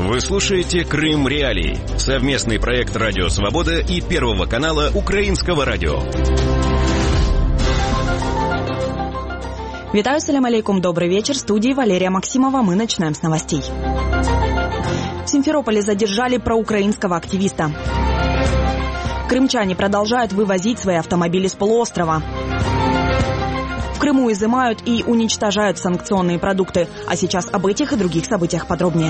Вы слушаете «Крым Реалии» – совместный проект «Радио Свобода» и Первого канала Украинского радио. Витаю, салям алейкум, добрый вечер. В студии Валерия Максимова. Мы начинаем с новостей. В Симферополе задержали проукраинского активиста. Крымчане продолжают вывозить свои автомобили с полуострова. В Крыму изымают и уничтожают санкционные продукты. А сейчас об этих и других событиях подробнее.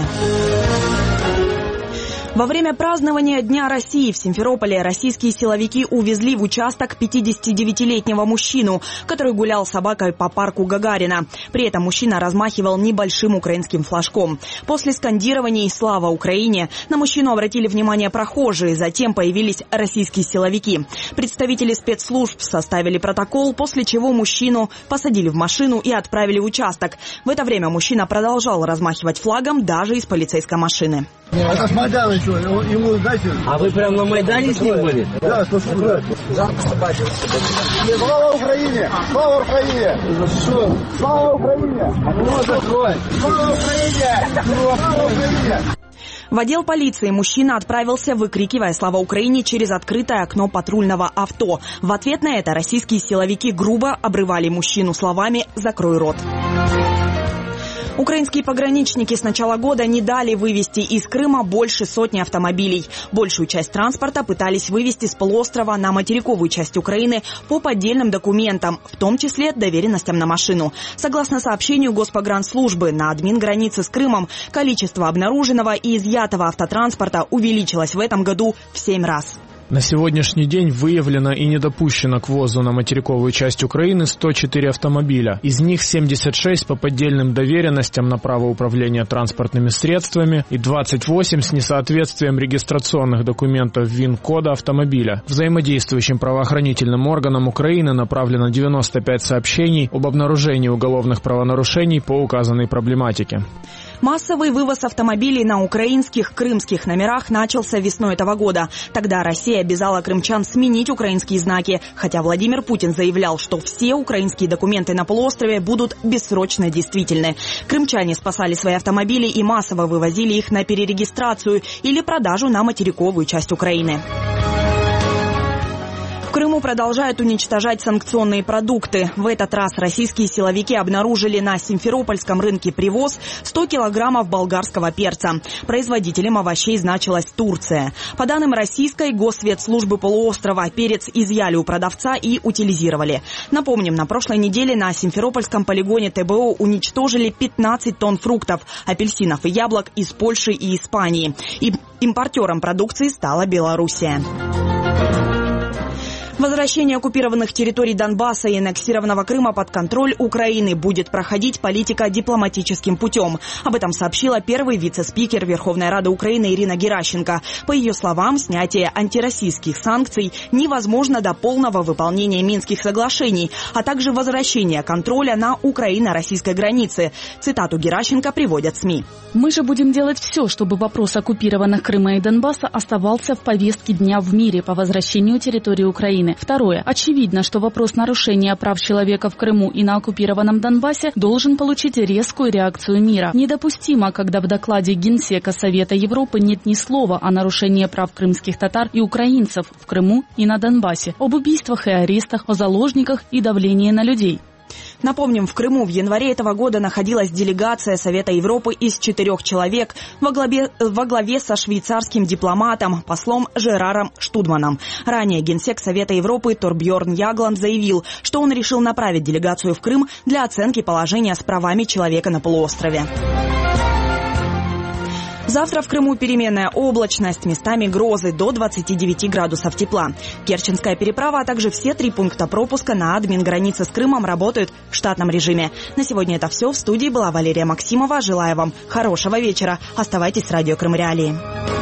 Во время празднования Дня России в Симферополе российские силовики увезли в участок 59-летнего мужчину, который гулял с собакой по парку Гагарина. При этом мужчина размахивал небольшим украинским флажком. После скандирований «Слава Украине» на мужчину обратили внимание прохожие, затем появились российские силовики. Представители спецслужб составили протокол, после чего мужчину посадили в машину и отправили в участок. В это время мужчина продолжал размахивать флагом даже из полицейской машины. Это с Майдана еще, ему дайте. А вы прям на Майдане с ним были? Да, слушай. Слава Украине! Слава Украине! Что? Слава Украине! Слава Украине! Слава Украине! В отдел полиции мужчина отправился, выкрикивая «Слава Украине» через открытое окно патрульного авто. В ответ на это российские силовики грубо обрывали мужчину словами «Закрой рот». Украинские пограничники с начала года не дали вывести из Крыма больше сотни автомобилей. Большую часть транспорта пытались вывести с полуострова на материковую часть Украины по поддельным документам, в том числе доверенностям на машину. Согласно сообщению Госпогранслужбы, на админгранице с Крымом количество обнаруженного и изъятого автотранспорта увеличилось в этом году в 7 раз. На сегодняшний день выявлено и не допущено к ввозу на материковую часть Украины 104 автомобиля. Из них 76 по поддельным доверенностям на право управления транспортными средствами и 28 с несоответствием регистрационных документов ВИН-кода автомобиля. Взаимодействующим правоохранительным органам Украины направлено 95 сообщений об обнаружении уголовных правонарушений по указанной проблематике. Массовый вывоз автомобилей на украинских, крымских номерах начался весной этого года. Тогда Россия обязала крымчан сменить украинские знаки, хотя Владимир Путин заявлял, что все украинские документы на полуострове будут бессрочно действительны. Крымчане спасали свои автомобили и массово вывозили их на перерегистрацию или продажу на материковую часть Украины. В Крыму продолжают уничтожать санкционные продукты. В этот раз российские силовики обнаружили на симферопольском рынке «Привоз» 100 килограммов болгарского перца. Производителем овощей значилась Турция. По данным российской Госветслужбы полуострова, перец изъяли у продавца и утилизировали. Напомним, на прошлой неделе на симферопольском полигоне ТБО уничтожили 15 тонн фруктов, апельсинов и яблок из Польши и Испании. И импортером продукции стала Белоруссия. Возвращение оккупированных территорий Донбасса и аннексированного Крыма под контроль Украины будет проходить политико-дипломатическим путем. Об этом сообщила первый вице-спикер Верховной Рады Украины Ирина Геращенко. По ее словам, снятие антироссийских санкций невозможно до полного выполнения Минских соглашений, а также возвращения контроля на украино-российской границе. Цитату Геращенко приводят СМИ. «Мы же будем делать все, чтобы вопрос оккупированных Крыма и Донбасса оставался в повестке дня в мире по возвращению территории Украины. Второе. Очевидно, что вопрос нарушения прав человека в Крыму и на оккупированном Донбассе должен получить резкую реакцию мира. Недопустимо, когда в докладе Генсека Совета Европы нет ни слова о нарушении прав крымских татар и украинцев в Крыму и на Донбассе, об убийствах и арестах, о заложниках и давлении на людей». Напомним, в Крыму в январе этого года находилась делегация Совета Европы из 4 человек во главе со швейцарским дипломатом, послом Жераром Штудманом. Ранее генсек Совета Европы Торбьорн Ягланд заявил, что он решил направить делегацию в Крым для оценки положения с правами человека на полуострове. Завтра в Крыму переменная облачность, местами грозы до 29 градусов тепла. Керченская переправа, а также все 3 пункта пропуска на админгранице с Крымом работают в штатном режиме. На сегодня это все. В студии была Валерия Максимова. Желаю вам хорошего вечера. Оставайтесь с радио Крым Реалии.